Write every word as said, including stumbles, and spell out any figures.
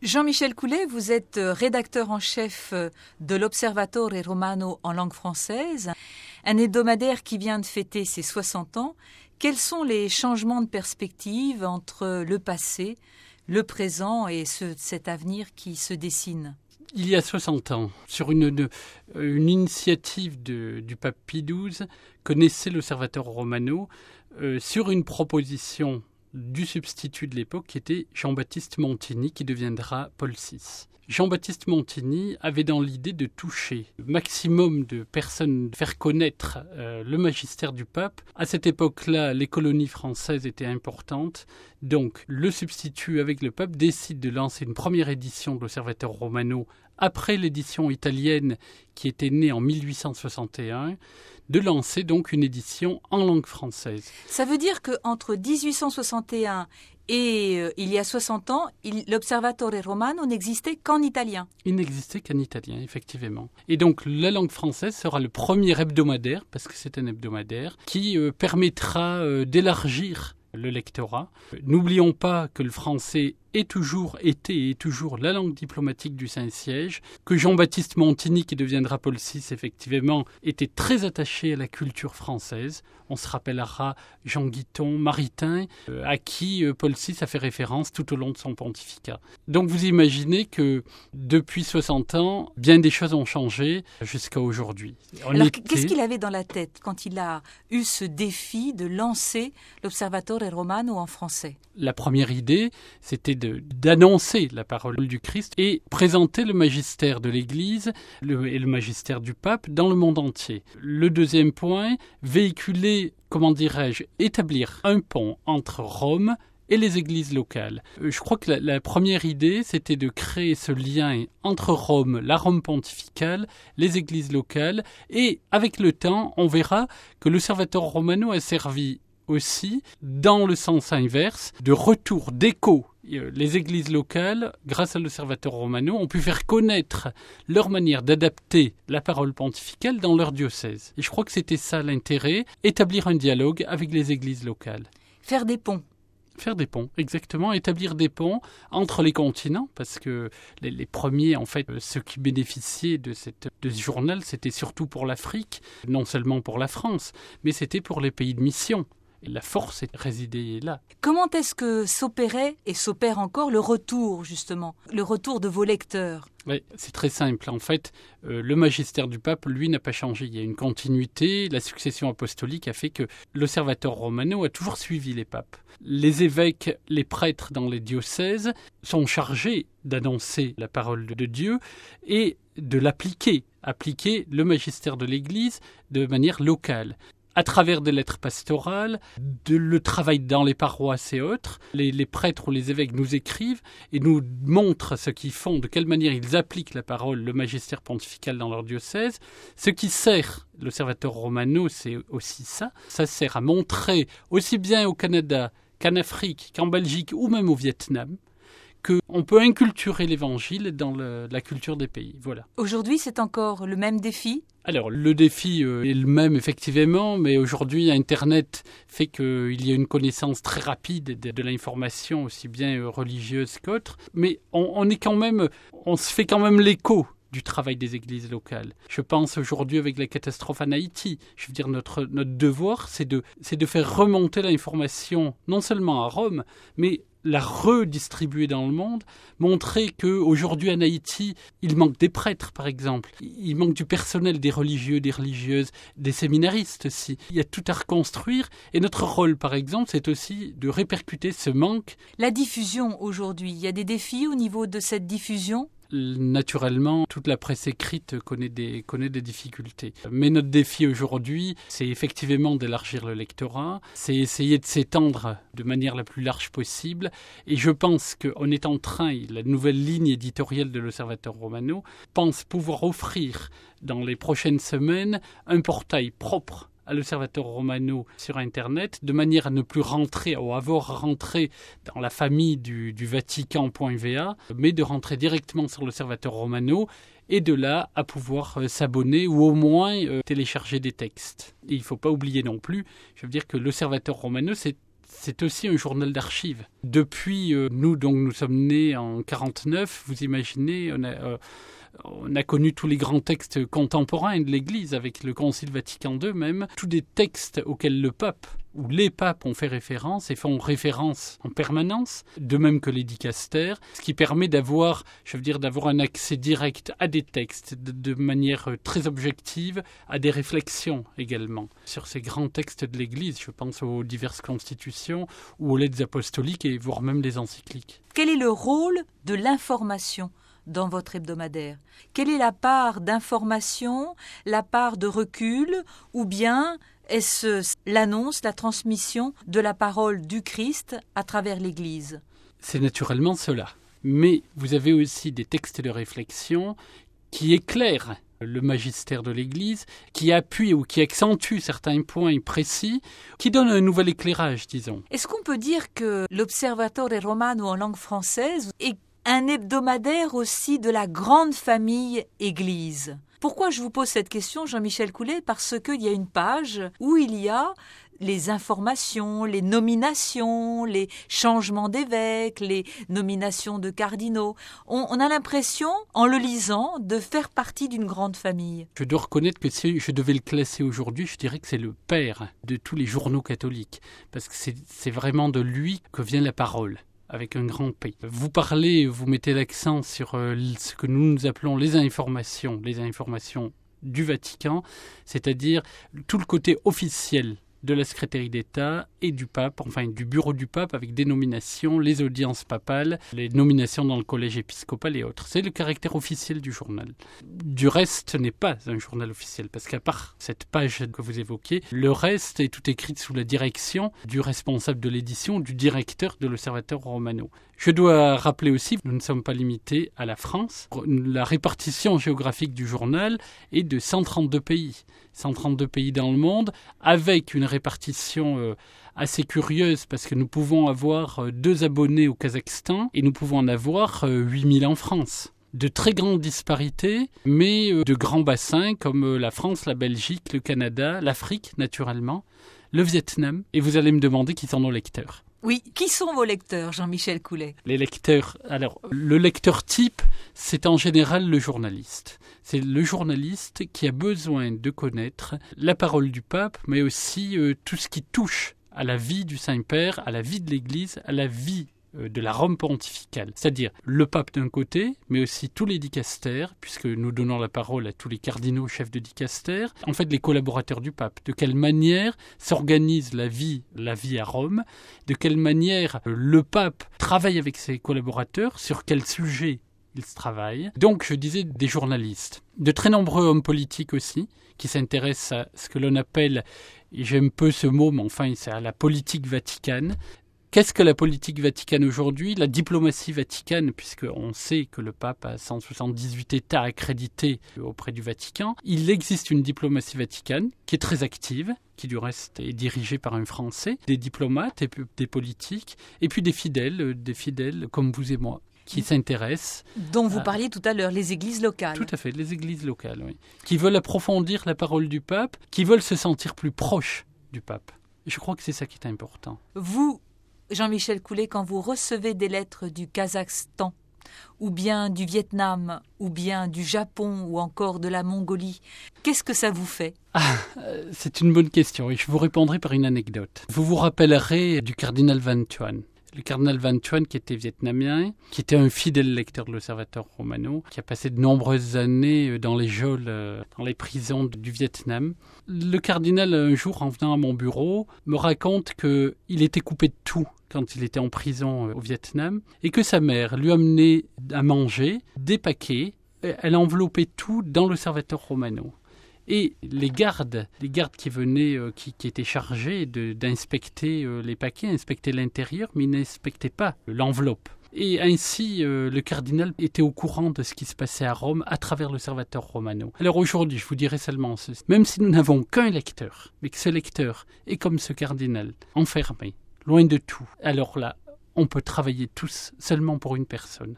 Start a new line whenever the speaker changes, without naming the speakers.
Jean-Michel Coulet, vous êtes rédacteur en chef de l'Observatore Romano en langue française, un hebdomadaire qui vient de fêter ses soixante ans. Quels sont les changements de perspective entre le passé, le présent et ce, cet avenir qui se dessine ?
Il y a soixante ans, sur une, une, une initiative de, du pape Pie douze, que naissait l'Observatore Romano euh, sur une proposition du substitut de l'époque qui était Jean-Baptiste Montini, qui deviendra Paul six. Jean-Baptiste Montini avait dans l'idée de toucher le maximum de personnes, de faire connaître euh, le magistère du pape. À cette époque-là, les colonies françaises étaient importantes. Donc, le substitut avec le pape décide de lancer une première édition de l'Observatore Romano après l'édition italienne qui était née en mille huit cent soixante et un, de lancer donc une édition en langue française.
Ça veut dire qu'entre dix-huit cent soixante et un et euh, il y a soixante ans, il, l'Observatore Romano n'existait qu'en italien.
Il n'existait qu'en italien, effectivement. Et donc la langue française sera le premier hebdomadaire, parce que c'est un hebdomadaire, qui euh, permettra euh, d'élargir le lectorat. N'oublions pas que le français est toujours été et est toujours la langue diplomatique du Saint-Siège, que Jean-Baptiste Montini, qui deviendra Paul six, effectivement, était très attaché à la culture française. On se rappellera Jean Guiton, Maritain, euh, à qui euh, Paul six a fait référence tout au long de son pontificat. Donc vous imaginez que depuis soixante ans, bien des choses ont changé jusqu'à aujourd'hui. On
Alors
était...
qu'est-ce qu'il avait dans la tête quand il a eu ce défi de lancer l'Observatore Romano en français ?
La première idée, c'était de, d'annoncer la parole du Christ et présenter le magistère de l'Église le, et le magistère du pape dans le monde entier. Le deuxième point, véhiculer, comment dirais-je, établir un pont entre Rome et les églises locales. Je crois que la, la première idée, c'était de créer ce lien entre Rome, la Rome pontificale, les églises locales, et avec le temps, on verra que l'Observatore Romano a servi aussi, dans le sens inverse, de retour, d'écho. Les églises locales, grâce à l'Observatore Romano, ont pu faire connaître leur manière d'adapter la parole pontificale dans leur diocèse. Et je crois que c'était ça l'intérêt, établir un dialogue avec les églises locales.
Faire des ponts.
Faire des ponts, exactement, établir des ponts entre les continents, parce que les, les premiers, en fait, ceux qui bénéficiaient de, cette, de ce journal, c'était surtout pour l'Afrique, non seulement pour la France, mais c'était pour les pays de mission. Et la force résidait là.
Comment est-ce que s'opérait et s'opère encore le retour, justement, le retour de vos lecteurs ?
Oui, c'est très simple. En fait, euh, le magistère du pape, lui, n'a pas changé. Il y a une continuité. La succession apostolique a fait que l'Observatore Romano a toujours suivi les papes. Les évêques, les prêtres dans les diocèses sont chargés d'annoncer la parole de Dieu et de l'appliquer, appliquer le magistère de l'Église de manière locale. À travers des lettres pastorales, de, le travail dans les paroisses et autres, les, les prêtres ou les évêques nous écrivent et nous montrent ce qu'ils font, de quelle manière ils appliquent la parole, le magistère pontifical dans leur diocèse. Ce qui sert, l'Observatore Romano, c'est aussi ça. Ça sert à montrer, aussi bien au Canada qu'en Afrique, qu'en Belgique ou même au Vietnam, qu'on peut inculturer l'Évangile dans le, la culture des pays. Voilà.
Aujourd'hui, c'est encore le même défi ?
Alors, le défi euh, est le même, effectivement, mais aujourd'hui, Internet fait qu'il y a une connaissance très rapide de, de l'information, aussi bien euh, religieuse qu'autre. Mais on, on est quand même, on se fait quand même l'écho du travail des églises locales. Je pense aujourd'hui avec la catastrophe en Haïti. Je veux dire, notre, notre devoir, c'est de, c'est de faire remonter l'information, non seulement à Rome, mais la redistribuer dans le monde, montrer qu'aujourd'hui en Haïti, il manque des prêtres, par exemple. Il manque du personnel, des religieux, des religieuses, des séminaristes aussi. Il y a tout à reconstruire. Et notre rôle, par exemple, c'est aussi de répercuter ce manque.
La diffusion aujourd'hui, il y a des défis au niveau de cette diffusion ?
Naturellement, toute la presse écrite connaît des, connaît des difficultés. Mais notre défi aujourd'hui, c'est effectivement d'élargir le lectorat, c'est essayer de s'étendre de manière la plus large possible. Et je pense qu'on est en train, la nouvelle ligne éditoriale de l'Observatore Romano pense pouvoir offrir dans les prochaines semaines un portail propre à l'Observatore Romano sur Internet, de manière à ne plus rentrer ou avoir rentré dans la famille du, du Vatican point V A, mais de rentrer directement sur l'Observatore Romano et de là à pouvoir euh, s'abonner ou au moins euh, télécharger des textes. Et il ne faut pas oublier non plus, je veux dire que l'Observatore Romano, c'est c'est aussi un journal d'archives. Depuis, euh, nous, donc, nous sommes nés en quarante-neuf, vous imaginez, on a... Euh, On a connu tous les grands textes contemporains de l'Église, avec le Concile Vatican deux même, tous des textes auxquels le pape ou les papes ont fait référence et font référence en permanence, de même que les dicastères, ce qui permet d'avoir, je veux dire, d'avoir un accès direct à des textes de, de manière très objective, à des réflexions également sur ces grands textes de l'Église. Je pense aux diverses constitutions ou aux lettres apostoliques et voire même les encycliques.
Quel est le rôle de l'information dans votre hebdomadaire? Quelle est la part d'information, la part de recul, ou bien est-ce l'annonce, la transmission de la parole du Christ à travers l'Église?
C'est naturellement cela. Mais vous avez aussi des textes de réflexion qui éclairent le magistère de l'Église, qui appuient ou qui accentuent certains points précis, qui donnent un nouvel éclairage, disons.
Est-ce qu'on peut dire que l'Observatore Romano en langue française est un hebdomadaire aussi de la grande famille Église? Pourquoi je vous pose cette question, Jean-Michel Coulet? Parce qu'il y a une page où il y a les informations, les nominations, les changements d'évêques, les nominations de cardinaux. On, on a l'impression, en le lisant, de faire partie d'une grande famille.
Je dois reconnaître que si je devais le classer aujourd'hui, je dirais que c'est le père de tous les journaux catholiques, parce que c'est, c'est vraiment de lui que vient la parole, avec un grand P. Vous parlez, vous mettez l'accent sur euh, ce que nous nous appelons les informations, les informations du Vatican, c'est-à-dire tout le côté officiel de la secrétaire d'État et du pape, enfin du bureau du pape avec des nominations, les audiences papales, les nominations dans le collège épiscopal et autres. C'est le caractère officiel du journal. Du reste, ce n'est pas un journal officiel, parce qu'à part cette page que vous évoquez, le reste est tout écrit sous la direction du responsable de l'édition, du directeur de l'Observatore Romano. Je dois rappeler aussi que nous ne sommes pas limités à la France. La répartition géographique du journal est de cent trente-deux pays. cent trente-deux pays dans le monde, avec une répartition euh, assez curieuse, parce que nous pouvons avoir euh, deux abonnés au Kazakhstan et nous pouvons en avoir euh, huit mille en France. De très grandes disparités, mais euh, de grands bassins comme euh, la France, la Belgique, le Canada, l'Afrique naturellement, le Vietnam. Et vous allez me demander qui sont nos lecteurs.
Oui, qui sont vos lecteurs, Jean-Michel Coulet?
Les lecteurs, alors, le lecteur type, c'est en général le journaliste. C'est le journaliste qui a besoin de connaître la parole du pape, mais aussi euh, tout ce qui touche à la vie du Saint-Père, à la vie de l'Église, à la vie euh, de la Rome pontificale. C'est-à-dire le pape d'un côté, mais aussi tous les dicastères, puisque nous donnons la parole à tous les cardinaux chefs de dicastères, en fait les collaborateurs du pape. De quelle manière s'organise la vie, la vie à Rome, de quelle manière euh, le pape travaille avec ses collaborateurs, sur quel sujet ils travaillent. Donc, je disais des journalistes, de très nombreux hommes politiques aussi, qui s'intéressent à ce que l'on appelle, et j'aime peu ce mot, mais enfin, c'est à la politique vaticane. Qu'est-ce que la politique vaticane aujourd'hui? La diplomatie vaticane, puisqu'on sait que le pape a cent soixante-dix-huit États accrédités auprès du Vatican. Il existe une diplomatie vaticane qui est très active, qui du reste est dirigée par un Français, des diplomates, et des politiques, et puis des fidèles, des fidèles comme vous et moi, qui s'intéressent.
Dont vous parliez tout à l'heure, les églises locales.
Tout à fait, les églises locales, oui. Qui veulent approfondir la parole du pape, qui veulent se sentir plus proches du pape. Je crois que c'est ça qui est important.
Vous, Jean-Michel Coulet, quand vous recevez des lettres du Kazakhstan, ou bien du Vietnam, ou bien du Japon, ou encore de la Mongolie, qu'est-ce que ça vous fait?
Ah, c'est une bonne question et je vous répondrai par une anecdote. Vous vous rappellerez du cardinal Van Thuan. Le cardinal Van Thuan, qui était vietnamien, qui était un fidèle lecteur de l'Observatore Romano, qui a passé de nombreuses années dans les geôles, dans les prisons du Vietnam. Le cardinal, un jour, en venant à mon bureau, me raconte qu'il était coupé de tout quand il était en prison au Vietnam, et que sa mère lui amenait à manger des paquets. Elle enveloppait tout dans l'Observatore Romano. Et les gardes, les gardes qui venaient, euh, qui, qui étaient chargés de, d'inspecter euh, les paquets, inspectaient l'intérieur, mais ils n'inspectaient pas l'enveloppe. Et ainsi, euh, le cardinal était au courant de ce qui se passait à Rome à travers l'Observatore Romano. Alors aujourd'hui, je vous dirai seulement ceci. Même si nous n'avons qu'un lecteur, mais que ce lecteur est comme ce cardinal, enfermé, loin de tout, alors là, on peut travailler tous seulement pour une personne.